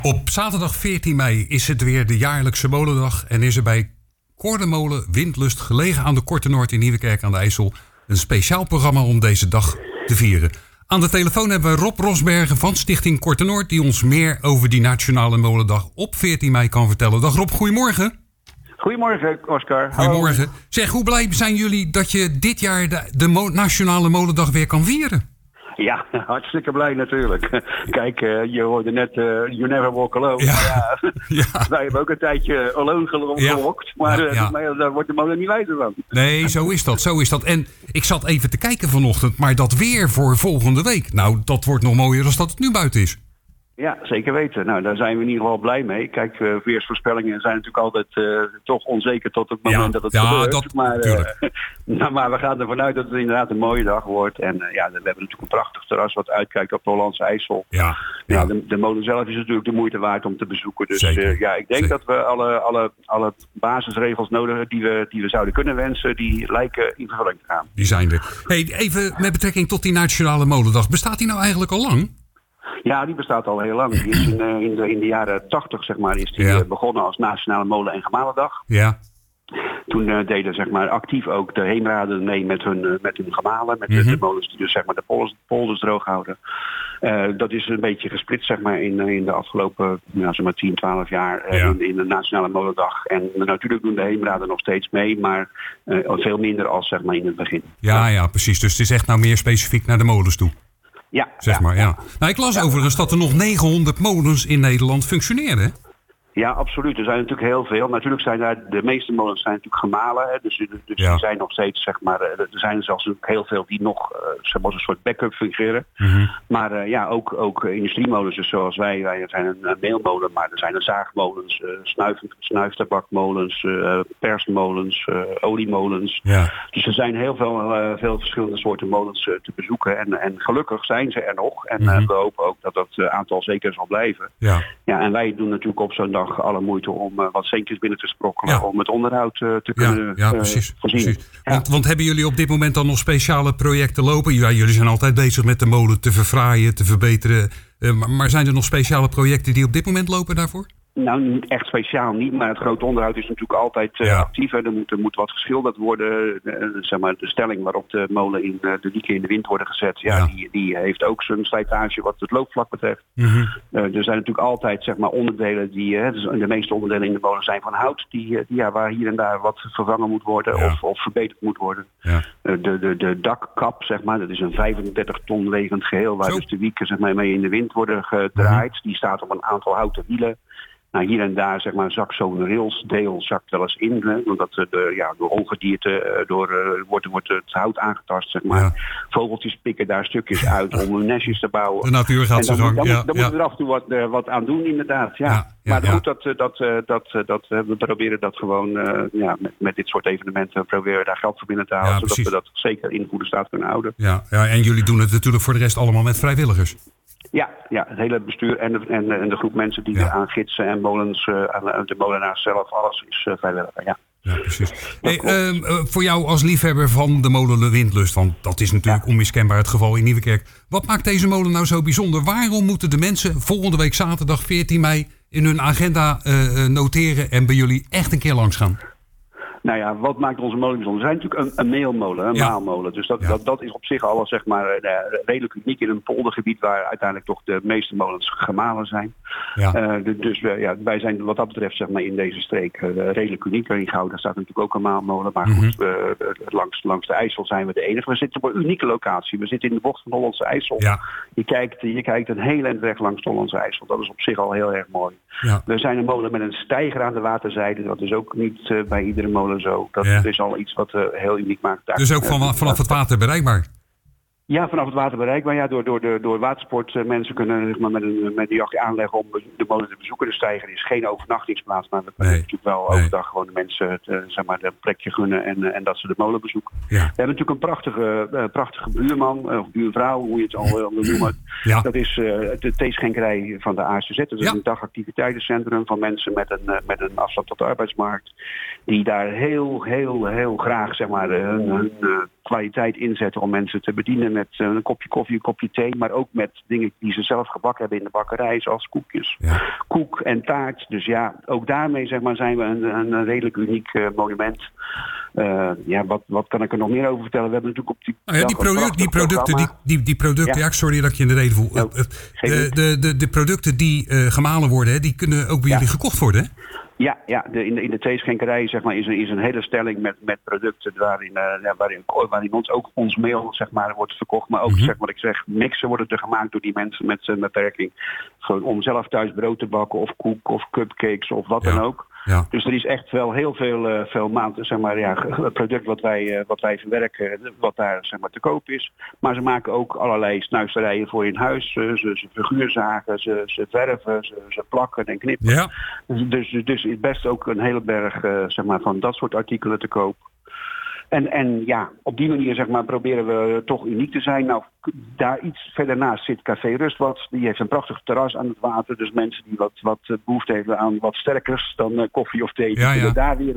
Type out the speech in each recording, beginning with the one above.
Op zaterdag 14 mei is het weer de jaarlijkse molendag en is er bij Koordemolen Windlust, gelegen aan de Korte Noord in Nieuwekerk aan de IJssel, een speciaal programma om deze dag te vieren. Aan de telefoon hebben we Rob Rosbergen van Stichting Korte Noord, die ons meer over die Nationale Molendag op 14 mei kan vertellen. Dag Rob, goedemorgen. Goedemorgen, Oscar. Goedemorgen. Zeg, hoe blij zijn jullie dat je dit jaar de Nationale Molendag weer kan vieren? Ja, hartstikke blij natuurlijk. Kijk, je hoorde net You Never Walk Alone. Ja. Ja. Wij hebben ook een tijdje alone gelokt, maar daar wordt de molen niet wijzer van. Nee, zo is dat. En ik zat even te kijken vanochtend, maar dat weer voor volgende week, nou, dat wordt nog mooier dan dat het nu buiten is. Ja, zeker weten. Nou, daar zijn we in ieder geval blij mee. Kijk, weersvoorspellingen zijn natuurlijk altijd toch onzeker tot het moment dat het gebeurt. Maar we gaan ervan uit dat het inderdaad een mooie dag wordt. En we hebben natuurlijk een prachtig terras wat uitkijkt op de Hollandse IJssel. Ja. De molen zelf is natuurlijk de moeite waard om te bezoeken. Dus ik denk dat we alle basisregels nodig die we zouden kunnen wensen, die lijken in vervulling te gaan. Die zijn er. Hey, even met betrekking tot die Nationale Molendag. Bestaat die nou eigenlijk al lang? Ja, die bestaat al heel lang. Die is in de jaren 80, zeg maar, is die begonnen als Nationale Molen- en Gemalendag. Ja. Toen deden, zeg maar, actief ook de heemraden mee met hun gemalen. Met de molens die dus, zeg maar, de polders droog houden. Dat is een beetje gesplitst, zeg maar, in de afgelopen, zeg maar, 10, 12 jaar in de Nationale Molendag. En natuurlijk doen de heemraden nog steeds mee, maar veel minder als, zeg maar, in het begin. Ja, precies. Dus het is echt nou meer specifiek naar de molens toe. Ja. Zeg maar. Nou, ik las overigens dat er nog 900 molens in Nederland functioneren, hè? Ja, absoluut. Er zijn natuurlijk heel veel. Natuurlijk zijn de meeste molens zijn natuurlijk gemalen. Hè? Dus die zijn nog steeds, zeg maar, er zijn zelfs heel veel die nog als een soort backup fungeren. Mm-hmm. Maar ook industriemolens, dus zoals wij zijn een meelmolen, maar er zijn zaagmolens, snuiftabakmolens, persmolens, oliemolens. Ja. Dus er zijn heel veel verschillende soorten molens te bezoeken. En gelukkig zijn ze er nog. En we hopen ook dat dat aantal zeker zal blijven. Ja, en wij doen natuurlijk op zo'n dag alle moeite om wat centjes binnen te sprokkelen om het onderhoud te kunnen voorzien. Precies. Want hebben jullie op dit moment dan nog speciale projecten lopen? Ja, jullie zijn altijd bezig met de molen te verfraaien, te verbeteren. Maar zijn er nog speciale projecten die op dit moment lopen daarvoor? Nou, echt speciaal niet, maar het grote onderhoud is natuurlijk altijd actief. Er moet wat geschilderd worden. Zeg maar, de stelling waarop de molen in de dieken in de wind worden gezet, die heeft ook zijn slijtage wat het loopvlak betreft. Mm-hmm. Er zijn natuurlijk altijd, zeg maar, onderdelen de meeste onderdelen in de molen zijn van hout, waar hier en daar wat vervangen moet worden of verbeterd moet worden. Ja. De dakkap, zeg maar, dat is een 35 ton wegend geheel waar dus de wieken, zeg maar, mee in de wind worden gedraaid. Mm-hmm. Die staat op een aantal houten wielen. Nou, hier en daar, zeg maar, zakt zo'n railsdeel wel eens in. Hè, omdat door ongedierte wordt het hout aangetast, zeg maar. Ja. Vogeltjes pikken daar stukjes uit om hun nestjes te bouwen. De natuur gaat zijn gang. Dan moeten we er af en toe wat aan doen, inderdaad. Ja. Maar goed, we proberen dat gewoon met dit soort evenementen proberen daar geld voor binnen te halen. Zodat we dat zeker in goede staat kunnen houden. Ja, en jullie doen het natuurlijk voor de rest allemaal met vrijwilligers. Ja, het hele bestuur en de groep mensen die aan gidsen en molens, aan de molenaars zelf, alles is vrijwilliger, ja. Ja, precies. Hey, voor jou als liefhebber van de molen Windlust, want dat is natuurlijk onmiskenbaar het geval in Nieuwekerk. Wat maakt deze molen nou zo bijzonder? Waarom moeten de mensen volgende week zaterdag 14 mei in hun agenda noteren en bij jullie echt een keer langs gaan? Nou ja, wat maakt onze molen bijzonder? We zijn natuurlijk een meelmolen, een maalmolen. Dus dat is op zich al, zeg maar, redelijk uniek in een poldergebied waar uiteindelijk toch de meeste molens gemalen zijn. Ja. Dus wij zijn wat dat betreft, zeg maar, in deze streek redelijk uniek. In Gouda staat natuurlijk ook een maalmolen. Maar goed, langs de IJssel zijn we de enige. We zitten op een unieke locatie. We zitten in de bocht van de Hollandse IJssel. Ja. Je kijkt een heel eind weg langs de Hollandse IJssel. Dat is op zich al heel erg mooi. Ja. We zijn een molen met een steiger aan de waterzijde. Dat is ook niet bij iedere molen zo. Dat is al iets wat heel uniek maakt. Dus ook vanaf het water bereikbaar? Ja, vanaf het water bereikbaar. Ja, door watersport. Mensen kunnen, zeg maar, met een jachtje aanleggen om de molen te bezoeken. De steiger is geen overnachtingsplaats, maar we kunnen natuurlijk wel overdag gewoon de mensen een plekje gunnen en dat ze de molen bezoeken. Ja. We hebben natuurlijk een prachtige buurman, of buurvrouw, hoe je het al wil noemen. Ja. Dat is de theeschenkerij van de ASZ. Dat is een dagactiviteitencentrum van mensen met een afstand tot de arbeidsmarkt. Die daar heel, heel, heel graag, zeg maar, hun kwaliteit inzetten om mensen te bedienen met een kopje koffie, een kopje thee, maar ook met dingen die ze zelf gebakken hebben in de bakkerij, zoals koekjes, koek en taart. Dus ja, ook daarmee zeg maar zijn we een redelijk uniek monument. Wat kan ik er nog meer over vertellen? We hebben natuurlijk op die producten, sorry dat ik je in de reden voel. De producten die gemalen worden, die kunnen ook bij jullie gekocht worden, hè? Ja, in de theeschenkerij zeg maar, is een hele stelling met producten waarin ons meel zeg maar, wordt verkocht. Maar ook zeg wat ik zeg, mixen worden er gemaakt door die mensen met een beperking. Om zelf thuis brood te bakken of koek of cupcakes of wat dan ook. Ja. Dus er is echt wel heel veel maanden, zeg maar, het product wat wij verwerken, wat daar zeg maar te koop is. Maar ze maken ook allerlei snuisterijen voor in huis. Ze figuurzagen, ze verven, ze plakken en knippen. Ja. Dus is best ook een hele berg zeg maar, van dat soort artikelen te koop. En op die manier zeg maar, proberen we toch uniek te zijn. Nou, daar iets verder naast zit Café Rustwat. Die heeft een prachtig terras aan het water. Dus mensen die wat behoefte hebben aan wat sterkers dan koffie of thee, die kunnen daar weer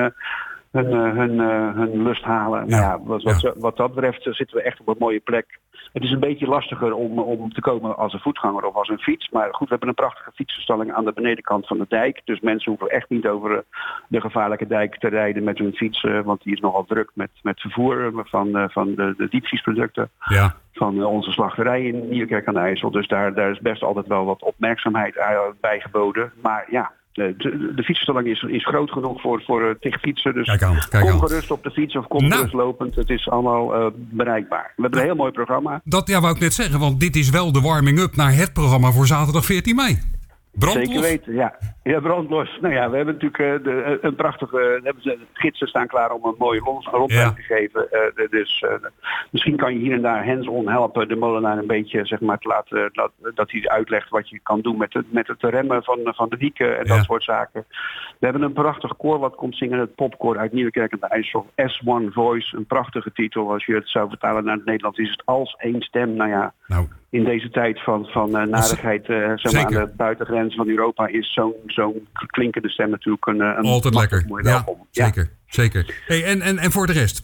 hun lust halen. Ja. Wat dat betreft zitten we echt op een mooie plek. Het is een beetje lastiger om te komen als een voetganger of als een fiets. Maar goed, we hebben een prachtige fietsenstalling aan de benedenkant van de dijk. Dus mensen hoeven echt niet over de gevaarlijke dijk te rijden met hun fiets. Want die is nogal druk met vervoer van de diepvriesproducten. Ja. Van onze slachterij in Nieuwekerk aan de IJssel. Dus daar is best altijd wel wat opmerkzaamheid bij geboden. Maar ja, de fietsenstalling is groot genoeg voor tegen fietsen. Dus kom gerust op de fiets of kom gerust lopend. Het is allemaal bereikbaar. We hebben een heel mooi programma. Dat wou ik net zeggen, want dit is wel de warming-up naar het programma voor zaterdag 14 mei. Brandlos. Zeker weten, ja. Ja, brandlos. Nou ja, we hebben natuurlijk een prachtige... gidsen staan klaar om een mooie rondleiding te geven. Misschien kan je hier en daar hands-on helpen de molenaar een beetje zeg maar, te laten... dat hij uitlegt wat je kan doen met het remmen van de wieken en dat soort zaken. We hebben een prachtig koor wat komt zingen. Het popkoor uit Nieuwekerk aan de IJssel. S1 Voice, een prachtige titel. Als je het zou vertalen naar het Nederlands is het als één stem. Nou ja... In deze tijd van narigheid zeg maar, aan de buitengrens van Europa is zo'n klinkende stem natuurlijk een altijd lekker. Mooi welkom. Ja, zeker. Hey, en voor de rest,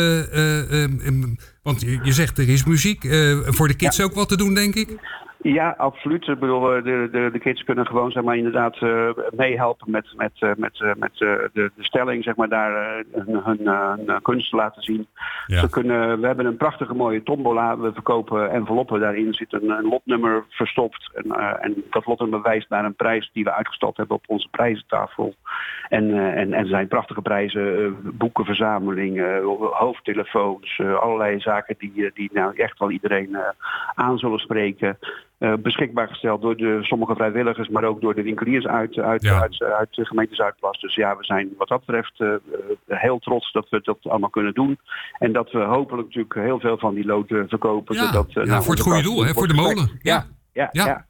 want je zegt er is muziek. Voor de kids ook wat te doen, denk ik? Ja, absoluut. Ik bedoel, de kids kunnen gewoon zeg maar, inderdaad meehelpen met de stelling, zeg maar, daar hun kunst laten zien. Ja. We hebben een prachtige mooie tombola. We verkopen enveloppen. Daarin zit een lotnummer verstopt. En dat lotnummer wijst naar een prijs die we uitgestald hebben op onze prijzentafel. En zijn prachtige prijzen, boekenverzameling, hoofdtelefoons, allerlei zaken die nou echt wel iedereen aan zullen spreken. Beschikbaar gesteld door sommige vrijwilligers, maar ook door de winkeliers uit de gemeente Zuidplas. Dus ja, we zijn wat dat betreft heel trots dat we dat allemaal kunnen doen. En dat we hopelijk natuurlijk heel veel van die loten verkopen. Ja, voor het goede doel, hè, voor de molen. Ja.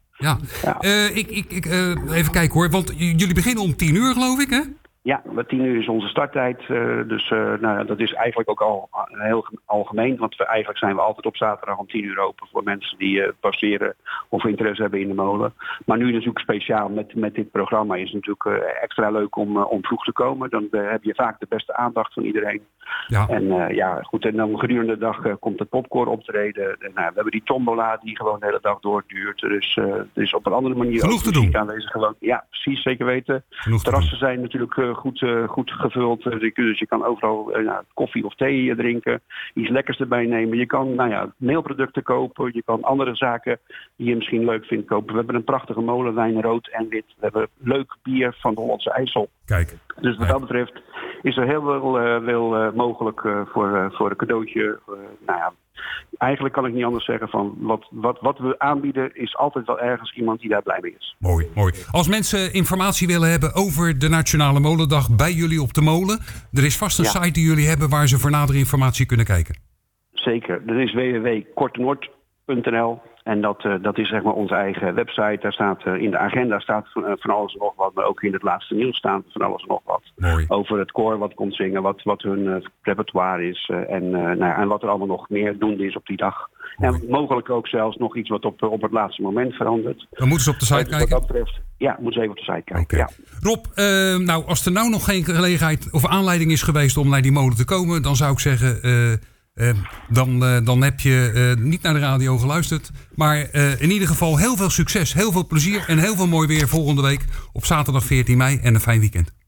Even kijken hoor, want jullie beginnen om 10 uur geloof ik, hè? Ja, 10 uur is onze starttijd. Dat is eigenlijk ook al heel algemeen. Want eigenlijk zijn we altijd op zaterdag om 10 uur open voor mensen die passeren of interesse hebben in de molen. Maar nu natuurlijk speciaal met dit programma is het natuurlijk extra leuk om vroeg te komen. Dan heb je vaak de beste aandacht van iedereen. Ja. En dan gedurende de dag komt het popcorn optreden. We hebben die tombola die gewoon de hele dag doorduurt. Dus op een andere manier genoeg te doen. Aanwezig gewoon. Ja, precies, zeker weten. Terrassen zijn natuurlijk goed gevuld. Dus je kan overal koffie of thee drinken. Iets lekkers erbij nemen. Je kan meelproducten kopen. Je kan andere zaken die je misschien leuk vindt kopen. We hebben een prachtige molenwijn, rood en wit. We hebben leuk bier van de Hollandse IJssel. Kijk. Dus wat dat betreft is er heel veel mogelijk voor een cadeautje. Eigenlijk kan ik niet anders zeggen van wat we aanbieden is altijd wel ergens iemand die daar blij mee is. Mooi. Als mensen informatie willen hebben over de Nationale Molendag bij jullie op de molen, er is vast een site die jullie hebben waar ze voor nadere informatie kunnen kijken. Zeker. Dat is www.kortenoord.nl. En dat is zeg maar onze eigen website. Daar staat in de agenda van alles en nog wat. Maar ook in het laatste nieuws staat van alles en nog wat. Mooi. Over het koor wat komt zingen. Wat hun repertoire is. En wat er allemaal nog meer doende is op die dag. Mooi. En mogelijk ook zelfs nog iets wat op het laatste moment verandert. Dan moeten ze op de site kijken? Wat dat betreft, moeten ze even op de site kijken. Okay. Ja. Rob, als er nou nog geen gelegenheid of aanleiding is geweest om naar die molen te komen, dan zou ik zeggen, Dan heb je niet naar de radio geluisterd. Maar in ieder geval heel veel succes, heel veel plezier en heel veel mooi weer volgende week op zaterdag 14 mei en een fijn weekend.